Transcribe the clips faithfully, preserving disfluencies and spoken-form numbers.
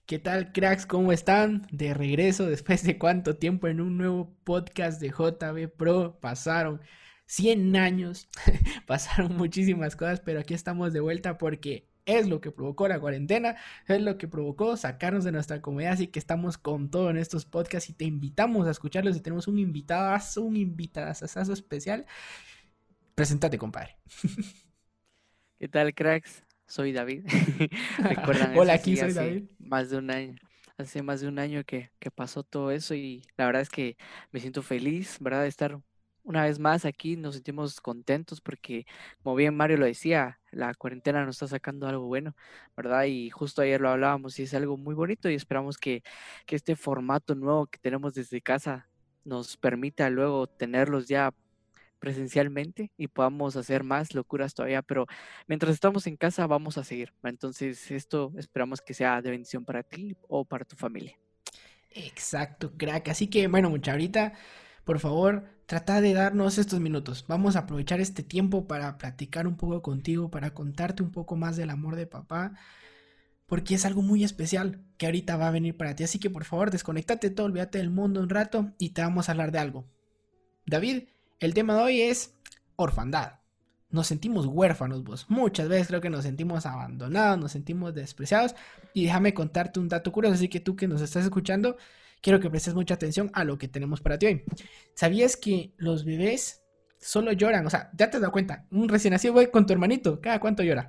¿Qué tal, cracks? ¿Cómo están? De regreso después de cuánto tiempo en un nuevo podcast de J B Pro. Pasaron cien años, pasaron muchísimas cosas, pero aquí estamos de vuelta porque es lo que provocó la cuarentena, es lo que provocó sacarnos de nuestra comodidad, así que estamos con todo en estos podcasts y te invitamos a escucharlos y tenemos un invitado, un invitadazo especial. Preséntate, compadre. ¿Qué tal, cracks? Soy David. ¿Recuerdan Hola, eso? aquí Sí, soy hace David. más de un año. Hace más de un año que, que pasó todo eso y la verdad es que me siento feliz, ¿verdad? De estar una vez más aquí. Nos sentimos contentos porque, como bien Mario lo decía, la cuarentena nos está sacando algo bueno, ¿verdad? Y justo ayer lo hablábamos y es algo muy bonito y esperamos que, que este formato nuevo que tenemos desde casa nos permita luego tenerlos ya presencialmente y podamos hacer más locuras todavía, pero mientras estamos en casa vamos a seguir. Entonces, esto esperamos que sea de bendición para ti o para tu familia. Exacto, crack. Así que, bueno, mucha ahorita, por favor, trata de darnos estos minutos. Vamos a aprovechar este tiempo para platicar un poco contigo, para contarte un poco más del amor de papá, porque es algo muy especial que ahorita va a venir para ti. Así que, por favor, desconéctate todo, olvídate del mundo un rato y te vamos a hablar de algo. David, el tema de hoy es orfandad. Nos sentimos huérfanos, vos. Muchas veces creo que nos sentimos abandonados, nos sentimos despreciados. Y déjame contarte un dato curioso, así que tú que nos estás escuchando, quiero que prestes mucha atención a lo que tenemos para ti hoy. ¿Sabías que los bebés solo lloran? O sea, ya te has dado cuenta, un recién nacido, güey, con tu hermanito, ¿cada cuánto llora?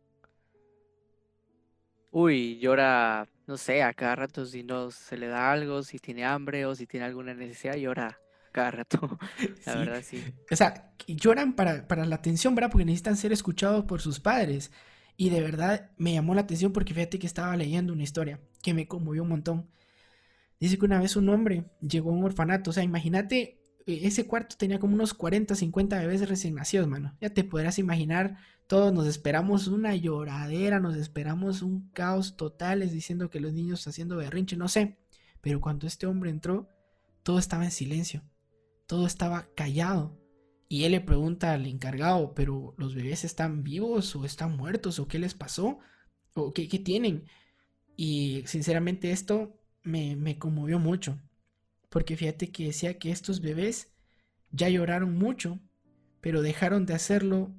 Uy, llora, no sé, a cada rato si no se le da algo, si tiene hambre o si tiene alguna necesidad, llora cada rato. La Sí. verdad, sí. O sea, lloran para, para la atención, ¿verdad? Porque necesitan ser escuchados por sus padres. Y de verdad me llamó la atención porque fíjate que estaba leyendo una historia que me conmovió un montón. Dice que una vez un hombre llegó a un orfanato. O sea, imagínate, eh, ese cuarto tenía como unos cuarenta, cincuenta bebés recién nacidos, mano. Ya te podrás imaginar, todos nos esperamos una lloradera, nos esperamos un caos total, es diciendo que los niños haciendo berrinche, no sé. Pero cuando este hombre entró, todo estaba en silencio, todo estaba callado. Y él le pregunta al encargado, pero ¿los bebés están vivos o están muertos o qué les pasó? ¿O qué, qué tienen? Y sinceramente esto me, me conmovió mucho, porque fíjate que decía que estos bebés ya lloraron mucho, pero dejaron de hacerlo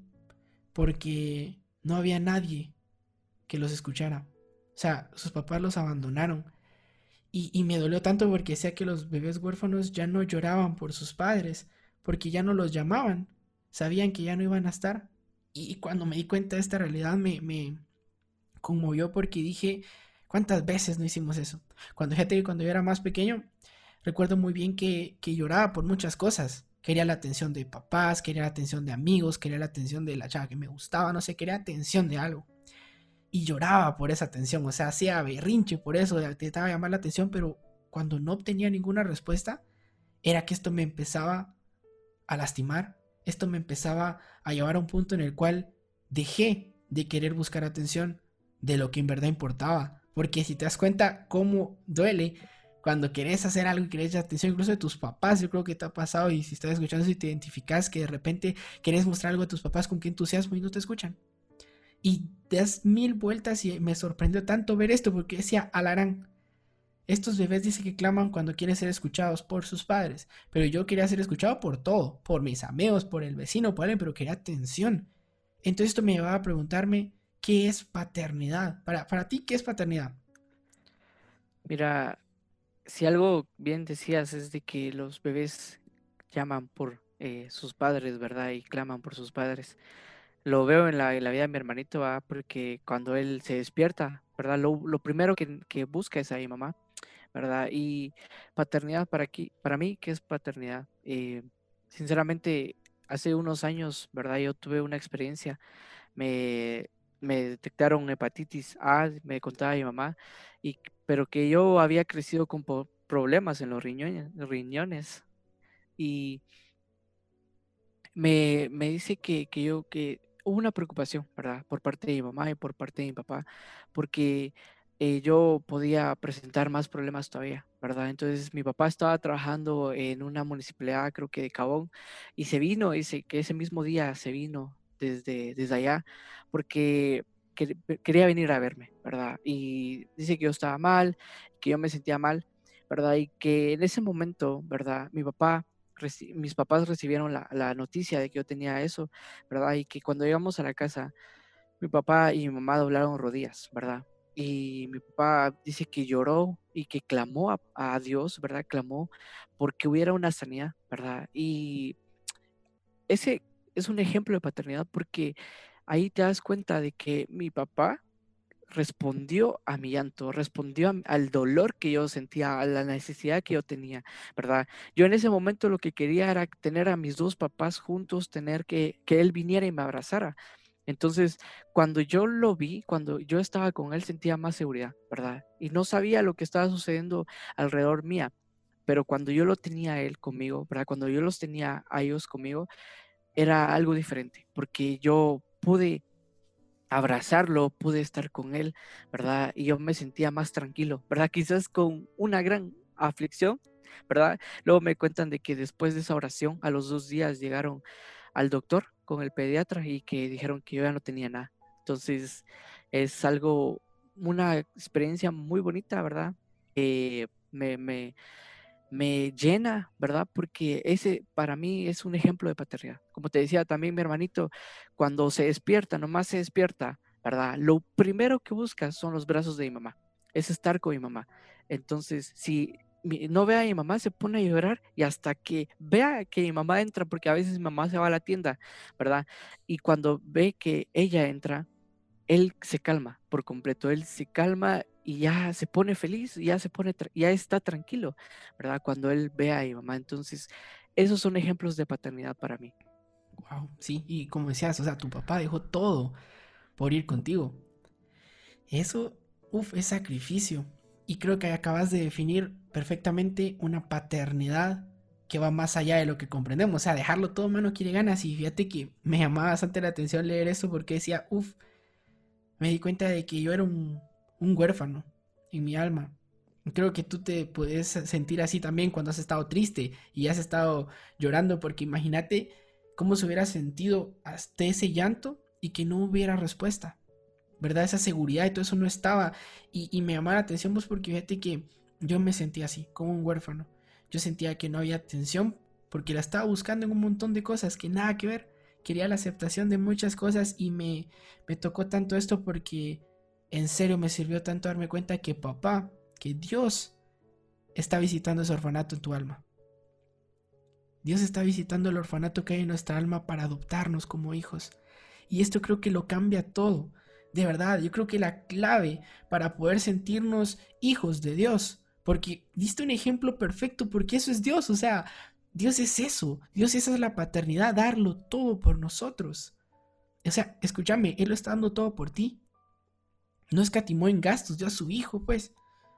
porque no había nadie que los escuchara. O sea, sus papás los abandonaron. Y, y me dolió tanto porque decía que los bebés huérfanos ya no lloraban por sus padres, porque ya no los llamaban, sabían que ya no iban a estar. Y cuando me di cuenta de esta realidad me, me conmovió porque dije, ¿cuántas veces no hicimos eso? Cuando, fíjate que cuando yo era más pequeño, recuerdo muy bien que, que lloraba por muchas cosas. Quería la atención de papás, quería la atención de amigos, quería la atención de la chava que me gustaba, no sé, quería atención de algo. Y lloraba por esa atención, o sea, hacía berrinche por eso, intentaba llamar la atención, pero cuando no obtenía ninguna respuesta, era que esto me empezaba a lastimar, esto me empezaba a llevar a un punto en el cual dejé de querer buscar atención de lo que en verdad importaba. Porque si te das cuenta cómo duele cuando querés hacer algo y querés atención, incluso de tus papás, yo creo que te ha pasado y si estás escuchando, si te identificas que de repente querés mostrar algo a tus papás con qué entusiasmo y no te escuchan. Y das mil vueltas y me sorprendió tanto ver esto porque decía, alarán, estos bebés dicen que claman cuando quieren ser escuchados por sus padres, pero yo quería ser escuchado por todo, por mis amigos, por el vecino, por alguien, pero quería atención. Entonces esto me llevaba a preguntarme, ¿qué es paternidad? Para, para ti, ¿qué es paternidad? Mira, si algo bien decías es de que los bebés llaman por eh, sus padres, ¿verdad? Y claman por sus padres. Lo veo en la, en la vida de mi hermanito, ¿va? Porque cuando él se despierta, ¿verdad? Lo, lo primero que, que busca es a mi mamá, ¿verdad? Y paternidad para aquí, para mí, ¿qué es paternidad? Eh, sinceramente, hace unos años, ¿verdad? Yo tuve una experiencia, me, me detectaron hepatitis A, me contaba mi mamá, y, pero que yo había crecido con po- problemas en los riñones, riñones y me, me dice que, que yo, que hubo una preocupación, ¿verdad? Por parte de mi mamá y por parte de mi papá, porque eh, yo podía presentar más problemas todavía, ¿verdad? Entonces mi papá estaba trabajando en una municipalidad, creo que de Cabón, y se vino, dice que ese mismo día se vino desde, desde allá, porque quer- quería venir a verme, ¿verdad? Y dice que yo estaba mal, que yo me sentía mal, ¿verdad? Y que en ese momento, ¿verdad? Mi papá, reci- mis papás recibieron la, la noticia de que yo tenía eso, ¿verdad? Y que cuando llegamos a la casa, mi papá y mi mamá doblaron rodillas, ¿verdad? Y mi papá dice que lloró y que clamó a, a Dios, ¿verdad? Clamó porque hubiera una sanidad, ¿verdad? Y ese es un ejemplo de paternidad porque ahí te das cuenta de que mi papá respondió a mi llanto, respondió a- al dolor que yo sentía, a la necesidad que yo tenía, ¿verdad? Yo en ese momento lo que quería era tener a mis dos papás juntos, tener que, que él viniera y me abrazara. Entonces, cuando yo lo vi, cuando yo estaba con él, sentía más seguridad, ¿verdad? Y no sabía lo que estaba sucediendo alrededor mía, pero cuando yo lo tenía a él conmigo, ¿verdad? Cuando yo los tenía a ellos conmigo, era algo diferente, porque yo pude abrazarlo, pude estar con él, ¿verdad? Y yo me sentía más tranquilo, ¿verdad? Quizás con una gran aflicción, ¿verdad? Luego me cuentan de que después de esa oración, a los dos días llegaron al doctor con el pediatra y que dijeron que yo ya no tenía nada. Entonces, es algo, una experiencia muy bonita, ¿verdad? Eh, me, me, me llena, ¿verdad? Porque ese para mí es un ejemplo de paternidad. Como te decía también mi hermanito, cuando se despierta, nomás se despierta, ¿verdad? Lo primero que busca son los brazos de mi mamá, es estar con mi mamá. Entonces, si mi- no ve a mi mamá, se pone a llorar y hasta que vea que mi mamá entra, porque a veces mi mamá se va a la tienda, ¿verdad? Y cuando ve que ella entra, él se calma por completo, él se calma y ya se pone feliz, ya se pone, tra- ya está tranquilo, ¿verdad? Cuando él ve a mi mamá. Entonces, esos son ejemplos de paternidad para mí. Wow, sí, y como decías, o sea, tu papá dejó todo por ir contigo. Eso, uff, es sacrificio. Y creo que acabas de definir perfectamente una paternidad que va más allá de lo que comprendemos. O sea, dejarlo todo mano quiere ganas. Y fíjate que me llamaba bastante la atención leer esto porque decía, uff, me di cuenta de que yo era un, un huérfano en mi alma. Creo que tú te puedes sentir así también cuando has estado triste y has estado llorando, porque imagínate cómo se hubiera sentido hasta ese llanto y que no hubiera respuesta, ¿verdad? Esa seguridad y todo eso no estaba. Y, y me llamaba la atención, pues, porque fíjate que yo me sentía así, como un huérfano. Yo sentía que no había atención porque la estaba buscando en un montón de cosas que nada que ver. Quería la aceptación de muchas cosas y me, me tocó tanto esto porque en serio me sirvió tanto darme cuenta que papá, que Dios está visitando ese orfanato en tu alma. Dios está visitando el orfanato que hay en nuestra alma para adoptarnos como hijos. Y esto creo que lo cambia todo. De verdad, yo creo que la clave para poder sentirnos hijos de Dios, porque diste un ejemplo perfecto, porque eso es Dios, o sea, Dios es eso, Dios esa es la paternidad, darlo todo por nosotros. O sea, escúchame, Él lo está dando todo por ti. No escatimó en gastos, dio a su hijo, pues.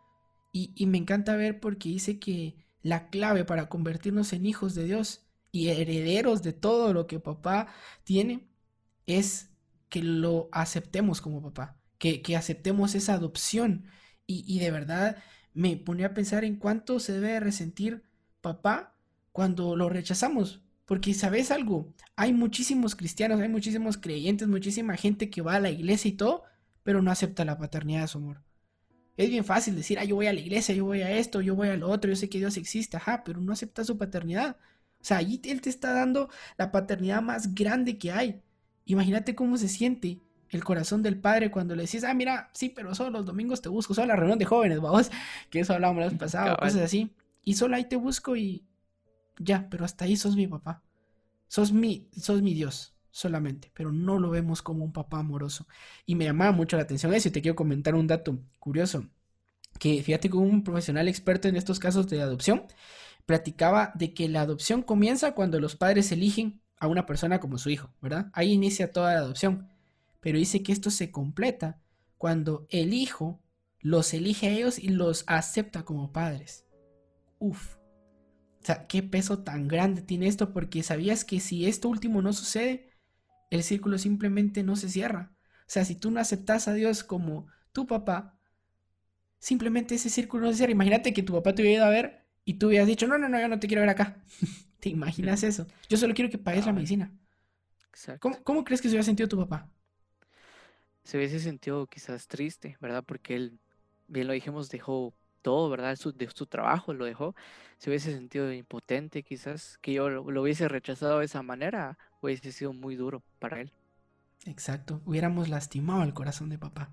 Y, y me encanta ver porque dice que la clave para convertirnos en hijos de Dios y herederos de todo lo que papá tiene es que lo aceptemos como papá, que, que aceptemos esa adopción. Y, y de verdad me ponía a pensar en cuánto se debe resentir papá cuando lo rechazamos. Porque sabes algo, hay muchísimos cristianos, hay muchísimos creyentes, muchísima gente que va a la iglesia y todo, pero no acepta la paternidad de su amor. Es bien fácil decir, ah, yo voy a la iglesia, yo voy a esto, yo voy a lo otro, yo sé que Dios existe, ajá, pero no acepta su paternidad. O sea, allí Él te está dando la paternidad más grande que hay. Imagínate cómo se siente el corazón del padre cuando le decís, ah, mira, sí, pero solo los domingos te busco, solo la reunión de jóvenes, vamos, que eso hablábamos la vez pasada, Cabal. cosas así. Y solo ahí te busco y ya, pero hasta ahí sos mi papá. Sos mi, sos mi Dios solamente, pero no lo vemos como un papá amoroso. Y me llamaba mucho la atención eso y te quiero comentar un dato curioso que fíjate que un profesional experto en estos casos de adopción platicaba de que la adopción comienza cuando los padres eligen a una persona como su hijo, ¿verdad? Ahí inicia toda la adopción. Pero dice que esto se completa cuando el hijo los elige a ellos y los acepta como padres. Uf. O sea, qué peso tan grande tiene esto porque sabías que si esto último no sucede, el círculo simplemente no se cierra. O sea, si tú no aceptas a Dios como tu papá, simplemente ese círculo no se cierra. Imagínate que tu papá te hubiera ido a ver y tú hubieras dicho, no, no, no, yo no te quiero ver acá. ¿Te imaginas eso? Yo solo quiero que pagues la Cabal, medicina. exacto. ¿Cómo, cómo crees que se hubiera sentido tu papá? se hubiese sentido quizás triste, ¿verdad? Porque él, bien lo dijimos, dejó todo, ¿verdad? Su, de su trabajo lo dejó. Se hubiese sentido impotente, quizás que yo lo, lo hubiese rechazado de esa manera, hubiese sido muy duro para él. Exacto, hubiéramos lastimado el corazón de papá.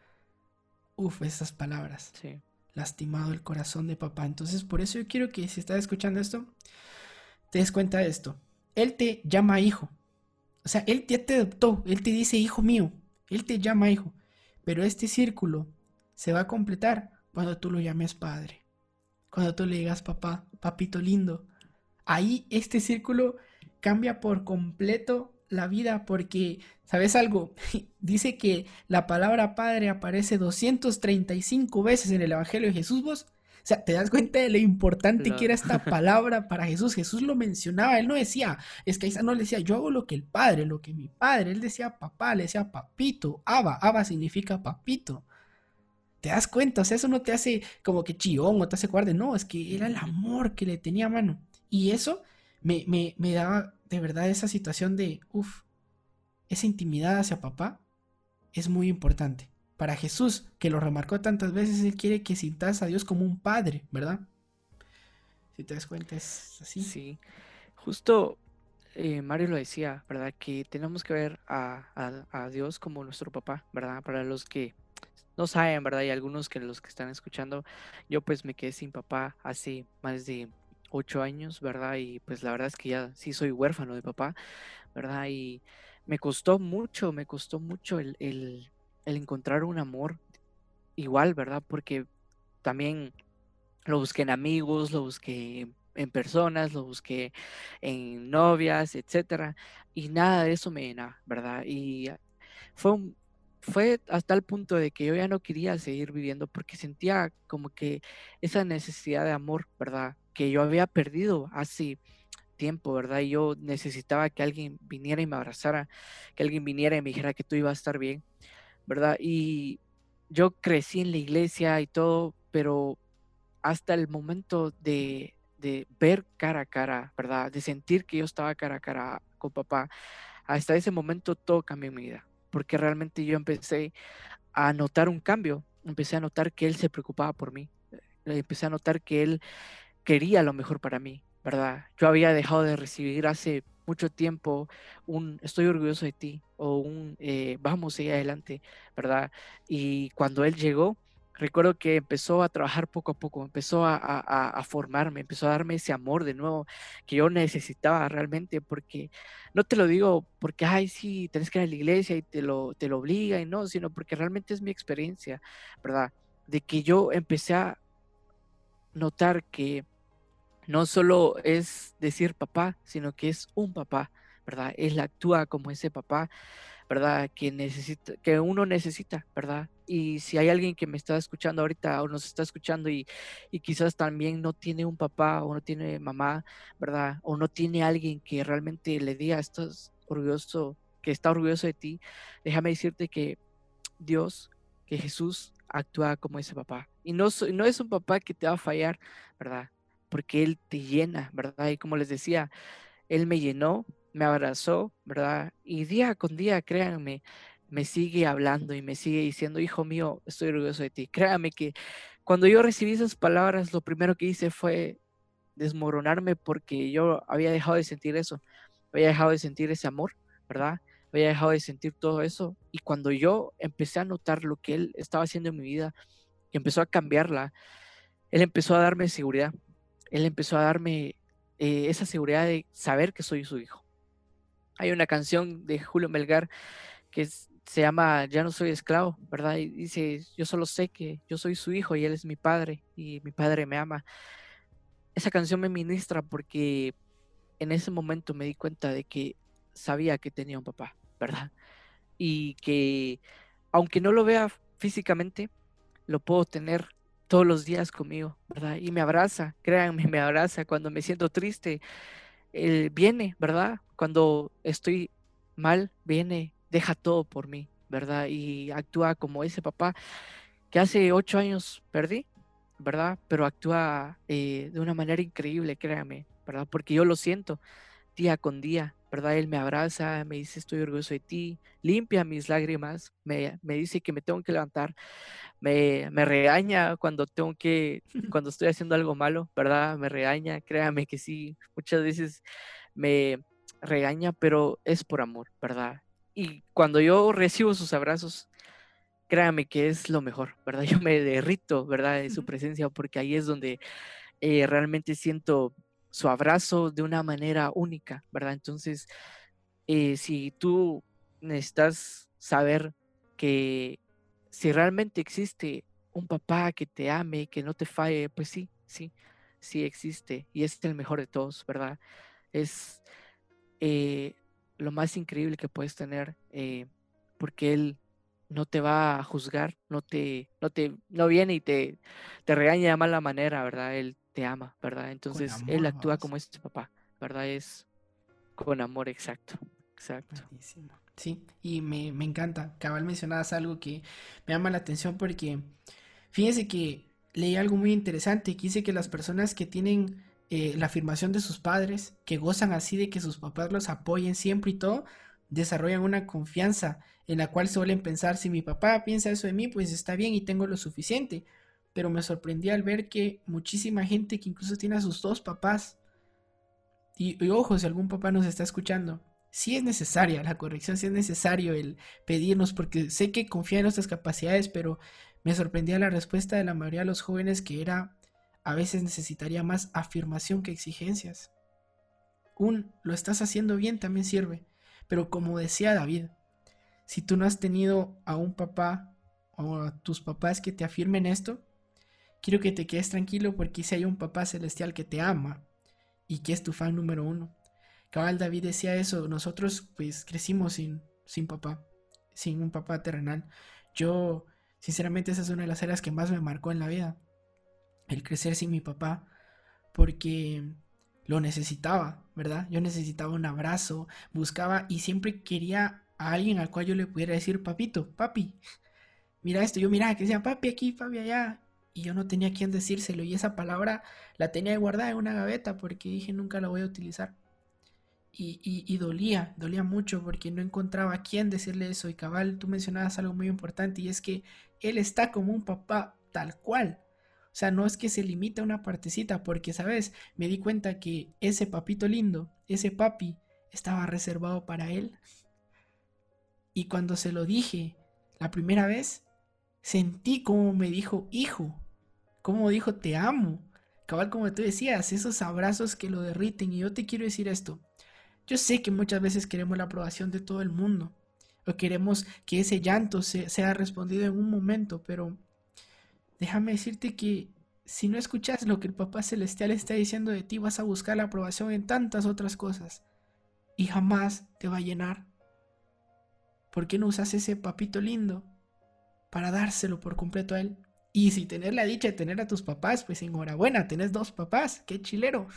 Uf, esas palabras. Sí, Lastimado el corazón de papá. Entonces, por eso yo quiero que si estás escuchando esto, te des cuenta de esto. Él te llama hijo. O sea, él ya te adoptó. Él te dice hijo mío. Él te llama hijo. Pero este círculo se va a completar cuando tú lo llames padre. Cuando tú le digas papá, papito lindo. Ahí este círculo cambia por completo la vida porque, ¿sabes algo? Dice que la palabra padre aparece doscientas treinta y cinco veces en el Evangelio de Jesús, vos. O sea, ¿te das cuenta de lo importante que lo, era esta palabra para Jesús? Jesús lo mencionaba, él no decía, es que Isa no le decía, yo hago lo que el padre, lo que mi padre, él decía papá, le decía papito, Abba, Abba significa papito. ¿Te das cuenta? O sea, eso no te hace como que chillón o te hace guarde, no, es que era el amor que le tenía a mano. Y eso me, me, me daba de verdad esa situación de, uff, esa intimidad hacia papá es muy importante. Para Jesús, que lo remarcó tantas veces, él quiere que sintas a Dios como un padre, ¿verdad? Si te das cuenta, es así. sí, justo eh, Mario lo decía, ¿verdad? Que tenemos que ver a, a, a Dios como nuestro papá, ¿verdad? Para los que no saben, ¿verdad? Y algunos que los que están escuchando, yo pues me quedé sin papá hace más de ocho años, ¿verdad? Y pues la verdad es que ya sí soy huérfano de papá, ¿verdad? Y me costó mucho, me costó mucho el, el, el encontrar un amor igual, ¿verdad? Porque también lo busqué en amigos, lo busqué en personas, lo busqué en novias, etcétera, y nada de eso me llena, ¿verdad? Y fue un- fue hasta el punto de que yo ya no quería seguir viviendo porque sentía como que esa necesidad de amor, ¿verdad? Que yo había perdido hace tiempo, ¿verdad? Y yo necesitaba que alguien viniera y me abrazara, que alguien viniera y me dijera que tú ibas a estar bien, ¿verdad? Y yo crecí en la iglesia y todo, pero hasta el momento de, de ver cara a cara, ¿verdad? De sentir que yo estaba cara a cara con papá, hasta ese momento todo cambió en mi vida, porque realmente yo empecé a notar un cambio, empecé a notar que él se preocupaba por mí, eh, empecé a notar que él quería lo mejor para mí, ¿verdad? Yo había dejado de recibir hace mucho tiempo un estoy orgulloso de ti o un eh, vamos, sigue adelante, ¿verdad? Y cuando él llegó, recuerdo que empezó a trabajar poco a poco, empezó a, a- a- a formarme, empezó a darme ese amor de nuevo que yo necesitaba realmente, porque no te lo digo porque, ay, sí, tenés que ir a la iglesia y te lo, te lo obliga y no, sino porque realmente es mi experiencia, ¿verdad? De que yo empecé a notar que no solo es decir papá, sino que es un papá, ¿verdad? Él actúa como ese papá, ¿verdad? Que necesita, que uno necesita, ¿verdad? Y si hay alguien que me está escuchando ahorita o nos está escuchando y, y quizás también no tiene un papá o no tiene mamá, ¿verdad? O no tiene alguien que realmente le diga, estás orgulloso, que está orgulloso de ti, déjame decirte que Dios, que Jesús actúa como ese papá. Y no, so- no es un papá que te va a fallar, ¿verdad? Porque Él te llena, ¿verdad? Y como les decía, Él me llenó, me abrazó, ¿verdad? Y día con día, créanme, me sigue hablando y me sigue diciendo, hijo mío, estoy orgulloso de ti. Créanme que cuando yo recibí esas palabras, lo primero que hice fue desmoronarme porque yo había dejado de sentir eso, había dejado de sentir ese amor, ¿verdad? Había dejado de sentir todo eso. Y cuando yo empecé a notar lo que Él estaba haciendo en mi vida, que empezó a cambiarla, Él empezó a darme seguridad, Él empezó a darme eh, esa seguridad de saber que soy su hijo. Hay una canción de Julio Melgar que es- se llama Ya no soy esclavo, ¿verdad? Y dice, yo solo sé que yo soy su hijo y Él es mi padre y mi padre me ama. Esa canción me ministra porque en ese momento me di cuenta de que sabía que tenía un papá, ¿verdad? Y que aunque no lo vea físicamente, lo puedo tener todos los días conmigo, ¿verdad? Y me abraza, créanme, me abraza cuando me siento triste, él viene, ¿verdad? Cuando estoy mal, viene, deja todo por mí, ¿verdad? Y actúa como ese papá que hace ocho años perdí, ¿verdad? Pero actúa eh, de una manera increíble, créanme, ¿verdad? Porque yo lo siento, día con día, ¿verdad? Él me abraza, me dice estoy orgulloso de ti, limpia mis lágrimas, me, me dice que me tengo que levantar, me, me regaña cuando tengo que, cuando estoy haciendo algo malo, ¿verdad? Me regaña, créame que sí, muchas veces me regaña, pero es por amor, ¿verdad? Y cuando yo recibo sus abrazos, créame que es lo mejor, ¿verdad? Yo me derrito, ¿verdad? De su presencia, porque ahí es donde eh, realmente siento su abrazo de una manera única, ¿verdad? Entonces, eh, si tú necesitas saber que si realmente existe un papá que te ame, que no te falle, pues sí, sí, sí existe y es el mejor de todos, ¿verdad? Es eh, lo más increíble que puedes tener, eh, porque él no te va a juzgar, no te, no te, no viene y te, te regaña de mala manera, ¿verdad? Él te ama, ¿verdad? Con Entonces él amor, actúa vamos. como este papá, ¿verdad? Es con amor, exacto, exacto. Buenísimo. Sí, y me, me encanta. Cabal mencionabas algo que me llama la atención porque fíjense que leí algo muy interesante que dice que las personas que tienen eh, la afirmación de sus padres, que gozan así de que sus papás los apoyen siempre y todo, desarrollan una confianza en la cual suelen pensar, si mi papá piensa eso de mí, pues está bien y tengo lo suficiente. Pero me sorprendí al ver que muchísima gente que incluso tiene a sus dos papás, y, y ojo, si algún papá nos está escuchando, sí es necesaria la corrección, sí es necesario el pedirnos, porque sé que confía en nuestras capacidades, pero me sorprendía la respuesta de la mayoría de los jóvenes que era, a veces necesitaría más afirmación que exigencias. Un, lo estás haciendo bien también sirve, pero como decía David, si tú no has tenido a un papá o a tus papás que te afirmen esto, quiero que te quedes tranquilo porque si hay un papá celestial que te ama y que es tu fan número uno. Cabal David decía eso, nosotros pues crecimos sin, sin papá, sin un papá terrenal. Yo, sinceramente, esa es una de las áreas que más me marcó en la vida, el crecer sin mi papá, porque lo necesitaba, ¿verdad? Yo necesitaba un abrazo, buscaba y siempre quería a alguien al cual yo le pudiera decir, papito, papi, mira esto, yo miraba que decía papi aquí, papi allá, y yo no tenía a quién decírselo, y esa palabra la tenía guardada en una gaveta porque dije nunca la voy a utilizar. Y, y, y dolía, dolía mucho porque no encontraba a quién decirle eso. Y cabal, tú mencionabas algo muy importante y es que él está como un papá tal cual. O sea, no es que se limita a una partecita, porque, ¿sabes? Me di cuenta que ese papito lindo, ese papi, estaba reservado para él. Y cuando se lo dije la primera vez, sentí como me dijo hijo, como dijo te amo. Cabal, como tú decías, esos abrazos que lo derriten. Y yo te quiero decir esto. Yo sé que muchas veces queremos la aprobación de todo el mundo, o queremos que ese llanto se, sea respondido en un momento, pero déjame decirte que si no escuchas lo que el Papá Celestial está diciendo de ti, vas a buscar la aprobación en tantas otras cosas y jamás te va a llenar. ¿Por qué no usas ese papito lindo para dárselo por completo a él? Y si tener la dicha de tener a tus papás, pues enhorabuena, tenés dos papás, qué chilero.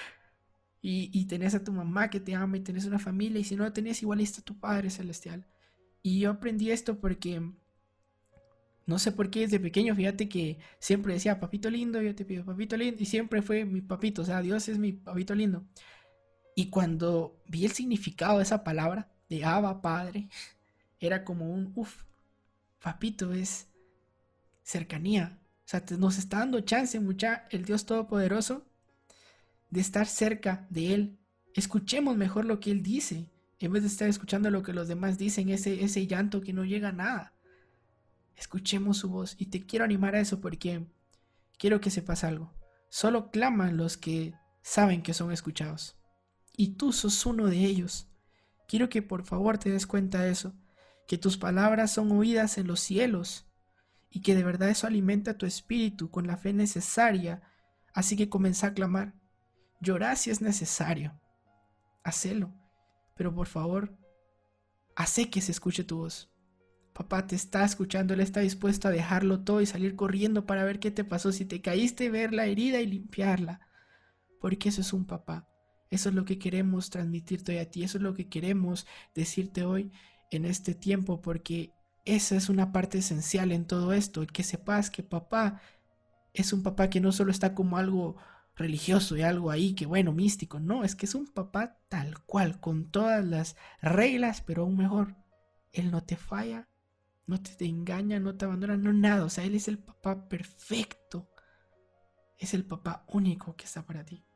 Y, y tenés a tu mamá que te ama y tenés una familia, y si no la tenés, igual está tu Padre Celestial. Y yo aprendí esto porque no sé por qué desde pequeño, fíjate que siempre decía papito lindo, yo te pido papito lindo, y siempre fue mi papito, o sea, Dios es mi papito lindo. Y cuando vi el significado de esa palabra, de Abba, Padre, era como un, uff, papito es cercanía. O sea, te, nos está dando chance, mucha, el Dios Todopoderoso, de estar cerca de Él. Escuchemos mejor lo que Él dice, en vez de estar escuchando lo que los demás dicen, ese, ese llanto que no llega a nada. Escuchemos su voz y te quiero animar a eso porque quiero que sepas algo. Solo claman los que saben que son escuchados. Y tú sos uno de ellos. Quiero que por favor te des cuenta de eso, que tus palabras son oídas en los cielos y que de verdad eso alimenta tu espíritu con la fe necesaria. Así que comienza a clamar. Llorá si es necesario. Hacelo. Pero por favor, hace que se escuche tu voz. Papá te está escuchando, Él está dispuesto a dejarlo todo y salir corriendo para ver qué te pasó. Si te caíste, ver la herida y limpiarla. Porque eso es un papá. Eso es lo que queremos transmitirte hoy a ti. Eso es lo que queremos decirte hoy en este tiempo. Porque esa es una parte esencial en todo esto. El que sepas que papá es un papá que no solo está como algo religioso y algo ahí que bueno, místico. No, es que es un papá tal cual, con todas las reglas, pero aún mejor. Él no te falla, no te, te engaña, no te abandona, no nada. O sea, él es el papá perfecto. Es el papá único que está para ti.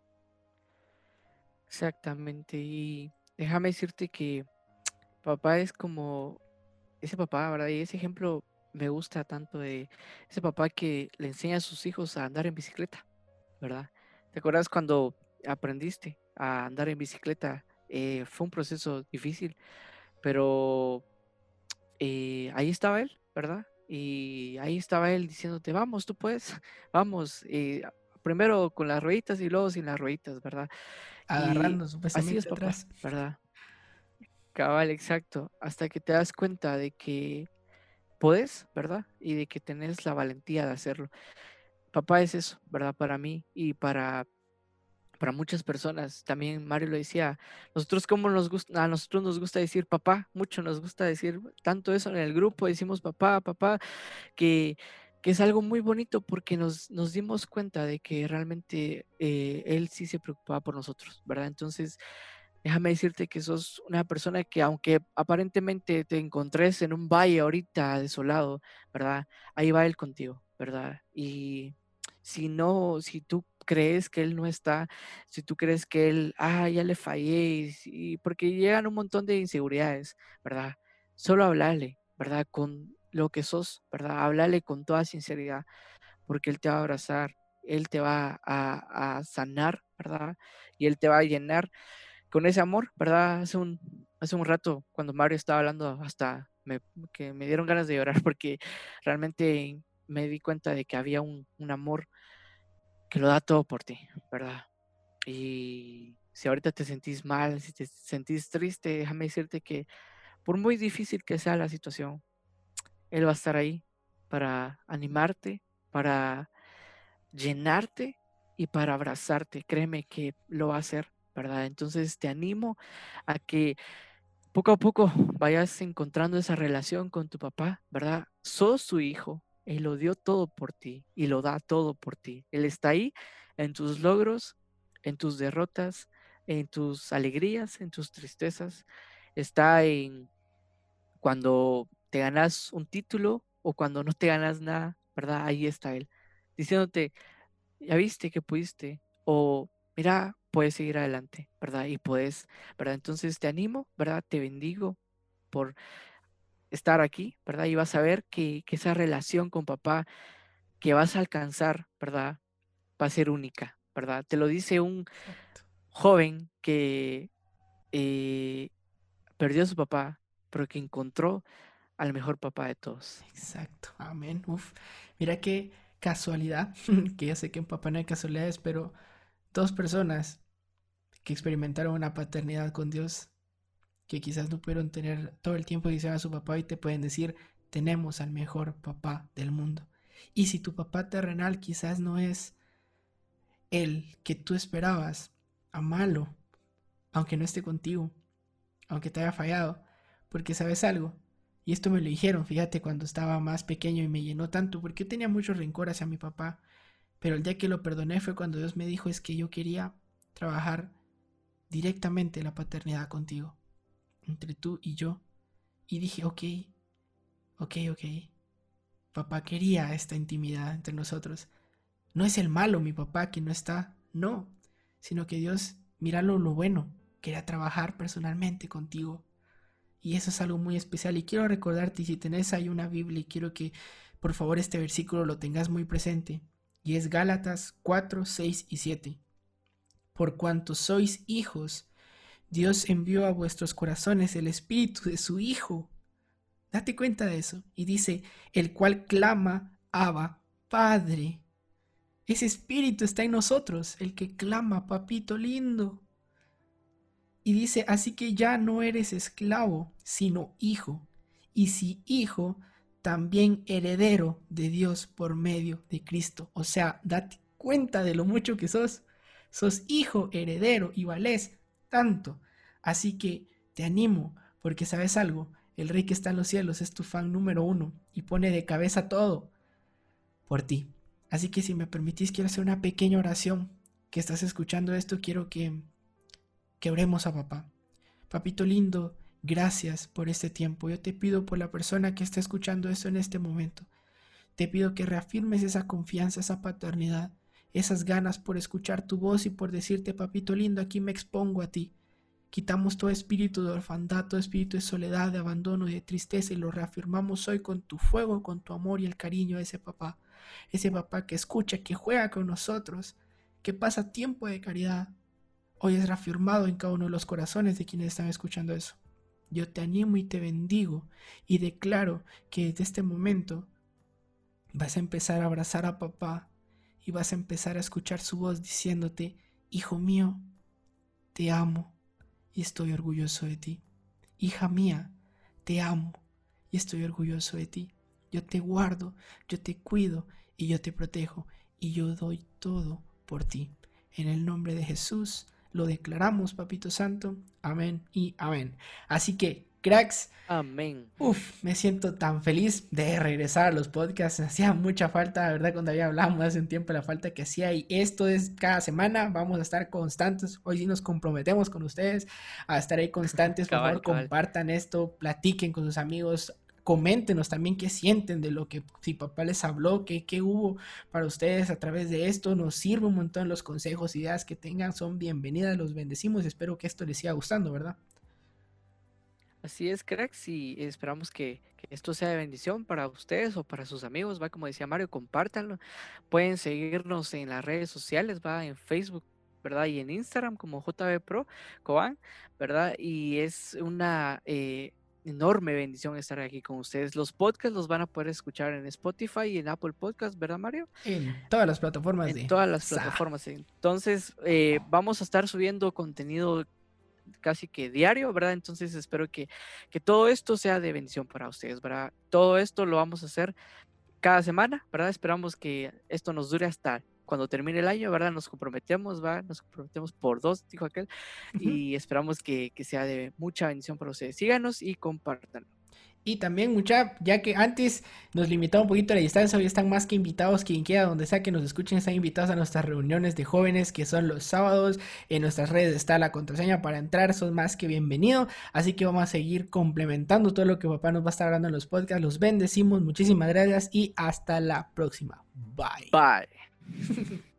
Exactamente. Y déjame decirte que papá es como ese papá, ¿verdad? Y ese ejemplo me gusta tanto de ese papá que le enseña a sus hijos a andar en bicicleta, ¿verdad? ¿Te acuerdas cuando aprendiste a andar en bicicleta? Eh, fue un proceso difícil, pero eh, ahí estaba él, ¿verdad? Y ahí estaba él diciéndote, vamos, tú puedes, vamos, eh, primero con las rueditas y luego sin las rueditas, ¿verdad? Y Agarrando así es supuestamente papá, atrás. ¿verdad? Cabal, exacto, hasta que te das cuenta de que podés, ¿verdad? Y de que tenés la valentía de hacerlo. Papá es eso, ¿verdad? Para mí y para, para muchas personas. También Mario lo decía, nosotros como nos gusta, a nosotros nos gusta decir papá, mucho nos gusta decir tanto eso en el grupo, decimos papá, papá, que, que es algo muy bonito porque nos, nos dimos cuenta de que realmente eh, él sí se preocupaba por nosotros, ¿verdad? Entonces, déjame decirte que sos una persona que aunque aparentemente te encontres en un valle ahorita desolado, ¿verdad? Ahí va Él contigo, ¿verdad? Y si no, si tú crees que Él no está, si tú crees que Él, ah, ya le fallé, y, si- porque llegan un montón de inseguridades, ¿verdad? Solo hablarle, ¿verdad? Con lo que sos, ¿verdad? Háblale con toda sinceridad, porque Él te va a abrazar, Él te va a, a sanar, ¿verdad? Y Él te va a llenar con ese amor, ¿verdad? Hace un, hace un rato, cuando Mario estaba hablando, hasta me, que me dieron ganas de llorar porque realmente me di cuenta de que había un, un amor que lo da todo por ti, ¿verdad? Y si ahorita te sentís mal, si te sentís triste, déjame decirte que por muy difícil que sea la situación, Él va a estar ahí para animarte, para llenarte y para abrazarte. Créeme que lo va a hacer, ¿verdad? Entonces te animo a que poco a poco vayas encontrando esa relación con tu papá, ¿verdad? Sos su hijo, él lo dio todo por ti y lo da todo por ti. Él está ahí en tus logros, en tus derrotas, en tus alegrías, en tus tristezas. Está en cuando te ganas un título o cuando no te ganas nada, ¿verdad? Ahí está él, diciéndote, ya viste que pudiste, o mira, puedes seguir adelante, ¿verdad? Y puedes, ¿verdad? Entonces te animo, ¿verdad? Te bendigo por estar aquí, ¿verdad? Y vas a ver que, que esa relación con papá que vas a alcanzar, ¿verdad? Va a ser única, ¿verdad? Te lo dice un Exacto. joven que eh, perdió a su papá, pero que encontró al mejor papá de todos. Exacto. Amén. Uf. Mira qué casualidad. Que ya sé que en papá no hay casualidades, pero dos personas que experimentaron una paternidad con Dios que quizás no pudieron tener todo el tiempo que hicieron a su papá y te pueden decir, tenemos al mejor papá del mundo. Y si tu papá terrenal quizás no es el que tú esperabas, amalo, aunque no esté contigo, aunque te haya fallado, porque sabes algo. Y esto me lo dijeron, fíjate, cuando estaba más pequeño y me llenó tanto, porque yo tenía mucho rencor hacia mi papá, pero el día que lo perdoné fue cuando Dios me dijo es que yo quería trabajar directamente la paternidad contigo, entre tú y yo. Y dije, ok, ok, ok. Papá quería esta intimidad entre nosotros. No es el malo mi papá que no está, no, sino que Dios, mira lo, lo bueno, quería trabajar personalmente contigo. Y eso es algo muy especial. Y quiero recordarte, y si tenés ahí una Biblia, y quiero que por favor este versículo lo tengas muy presente. Y es Gálatas cuatro, seis y siete. Por cuanto sois hijos, Dios envió a vuestros corazones el espíritu de su Hijo. Date cuenta de eso. Y dice, el cual clama, Abba, Padre. Ese espíritu está en nosotros, el que clama, papito lindo. Y dice, así que ya no eres esclavo, sino hijo. Y si hijo, también heredero de Dios por medio de Cristo. O sea, date cuenta de lo mucho que sos. Sos hijo, heredero y valés tanto. Así que te animo, porque sabes algo, el rey que está en los cielos es tu fan número uno y pone de cabeza todo por ti. Así que si me permitís, quiero hacer una pequeña oración. Que estás escuchando esto, quiero que, que oremos a papá. Papito lindo, gracias por este tiempo. Yo te pido por la persona que está escuchando esto en este momento. Te pido que reafirmes esa confianza, esa paternidad, esas ganas por escuchar tu voz y por decirte, papito lindo, aquí me expongo a ti. Quitamos todo espíritu de orfandad, todo espíritu de soledad, de abandono y de tristeza y lo reafirmamos hoy con tu fuego, con tu amor y el cariño a ese papá. Ese papá que escucha, que juega con nosotros, que pasa tiempo de caridad. Hoy es reafirmado en cada uno de los corazones de quienes están escuchando eso. Yo te animo y te bendigo y declaro que desde este momento vas a empezar a abrazar a papá y vas a empezar a escuchar su voz diciéndote, hijo mío, te amo y estoy orgulloso de ti. Hija mía, te amo y estoy orgulloso de ti. Yo te guardo, yo te cuido y yo te protejo y yo doy todo por ti. En el nombre de Jesús lo declaramos, Papito Santo. Amén y amén. Así que, cracks, Amén. Uf, me siento tan feliz de regresar a los podcasts. Hacía mucha falta, la verdad, cuando había hablado hace un tiempo la falta que hacía. Y esto es cada semana. Vamos a estar constantes. Hoy sí nos comprometemos con ustedes a estar ahí constantes. Por Cabal, favor, cabal. compartan esto, platiquen con sus amigos. Coméntenos también qué sienten de lo que si papá les habló, qué, qué hubo para ustedes a través de esto. Nos sirve un montón los consejos, ideas que tengan. Son bienvenidas, los bendecimos. Espero que esto les siga gustando, ¿verdad? Así es, cracks, y esperamos que, que esto sea de bendición para ustedes o para sus amigos, va, como decía Mario, compártanlo. Pueden seguirnos en las redes sociales, va, en Facebook, ¿verdad? Y en Instagram como J B Pro Coban, ¿verdad? Y es una eh, enorme bendición estar aquí con ustedes. Los podcasts los van a poder escuchar en Spotify y en Apple Podcast, ¿verdad, Mario? En todas las plataformas En de todas las Sa. plataformas. Entonces, eh, vamos a estar subiendo contenido casi que diario, ¿verdad? Entonces espero que, que todo esto sea de bendición para ustedes, ¿verdad? Todo esto lo vamos a hacer cada semana, ¿verdad? Esperamos que esto nos dure hasta cuando termine el año, ¿verdad? Nos comprometemos, ¿va? Nos comprometemos por dos, dijo aquel, y esperamos que, que sea de mucha bendición para ustedes. Síganos y compartan. Y también mucha, ya que antes nos limitaba un poquito la distancia, hoy están más que invitados, quien quiera, donde sea que nos escuchen, están invitados a nuestras reuniones de jóvenes que son los sábados. En nuestras redes está la contraseña para entrar, son más que bienvenidos. Así que vamos a seguir complementando todo lo que papá nos va a estar hablando en los podcasts. Los bendecimos, muchísimas gracias y hasta la próxima. Bye. Bye.